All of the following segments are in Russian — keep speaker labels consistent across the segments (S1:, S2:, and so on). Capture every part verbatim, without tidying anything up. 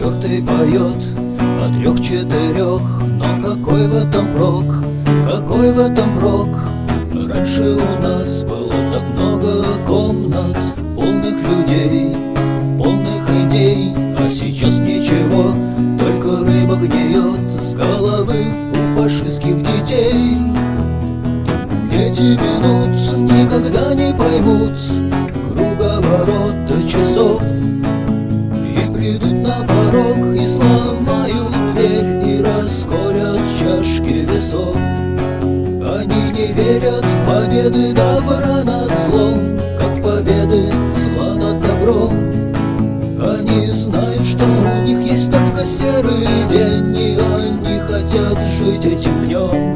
S1: четвертый поет о трех-четырех. Но какой в этом прок, какой в этом прок? Раньше у нас было так много комнат, полных людей, полных идей. А сейчас ничего, только рыба гниет с головы у фашистских детей. Эти минут никогда не поймут круговорота часов, и придут на порог и сломают дверь, и расколят чашки весов. Они не верят в победы добра над злом, как в победы зла над добром. Они знают, что у них есть только серый день, и они хотят жить этим днем.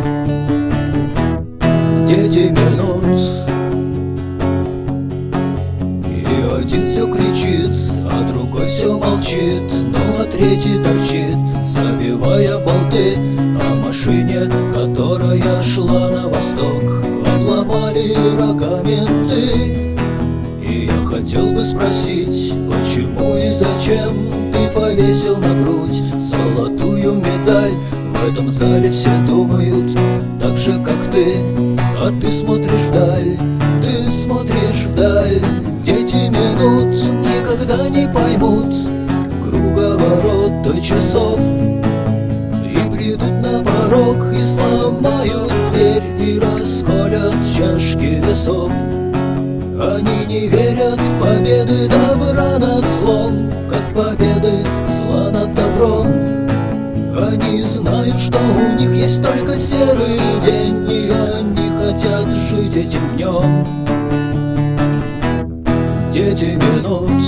S1: Дети минут, и один все кричит, а другой все молчит, ну а третий торчит, забивая болты. О машине, которая шла на восток, обломали рога менты. И я хотел бы спросить, почему и зачем ты повесил на грудь золотую медаль? В этом зале все думают так же, как ты, а ты смотришь вдаль, ты смотришь вдаль. Дети минут никогда не поймут круговорота часов, и придут на порог и сломают дверь, и расколят чашки весов. Они не верят в победы добра над злом, как в победы зла над добром. Они знают, что у них есть только серый день, и они хотят жить этим днем. Дети минут.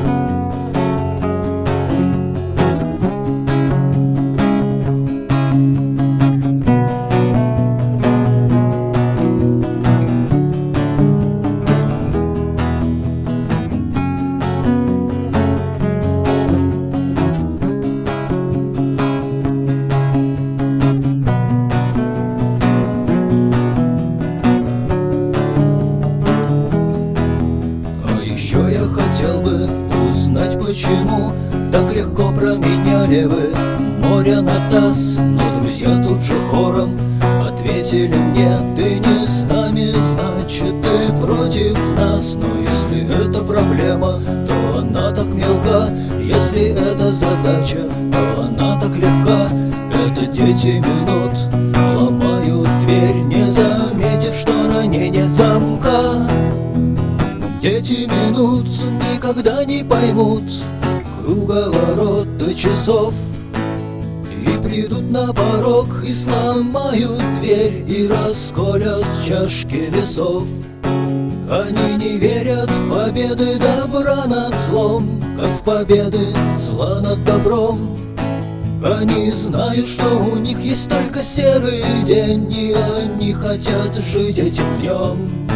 S1: Еще я хотел бы узнать, почему так легко променяли вы море на таз. Но друзья тут же хором ответили мне: ты не с нами, значит ты против нас. Но если это проблема, то она так мелка, если это задача, то она так легка. Это дети минут ломают дверь, не заметив, что на ней нет замка. Дети минут никогда не поймут круговорота часов, и придут на порог и сломают дверь, и расколят чашки весов. Они не верят в победы добра над злом, как в победы зла над добром. Они знают, что у них есть только серый день, и они хотят жить этим днем.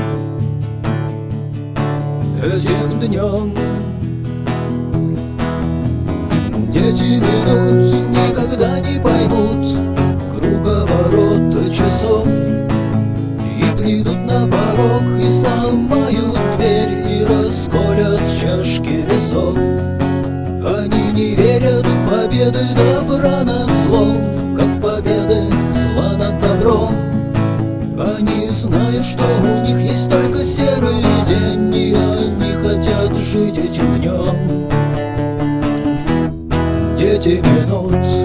S1: Этим днем. Дети минут никогда не поймут круговорота часов, и придут на порог и сломают дверь, и расколят чашки весов. Они не верят в победы добра над злом, как в победы зла над добром. Они знают, что у них есть только серый день, и они хотят жить этим днем. Дети минут.